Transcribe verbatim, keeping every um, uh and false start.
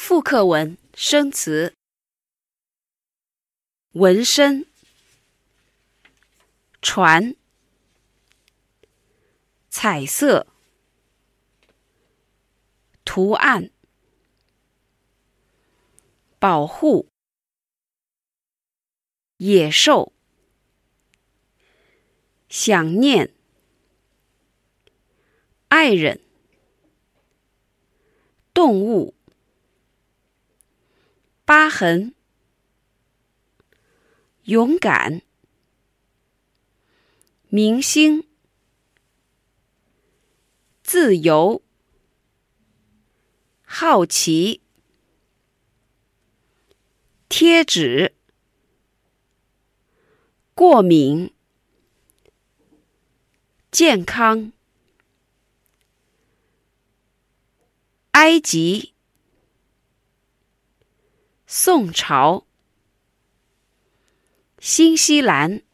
复课文生词：纹身、船、彩色、图案、保护、野兽、想念、爱人、动物、疤痕、勇敢、明星、自由、好奇、贴纸、过敏、健康、埃及、宋朝、新西兰、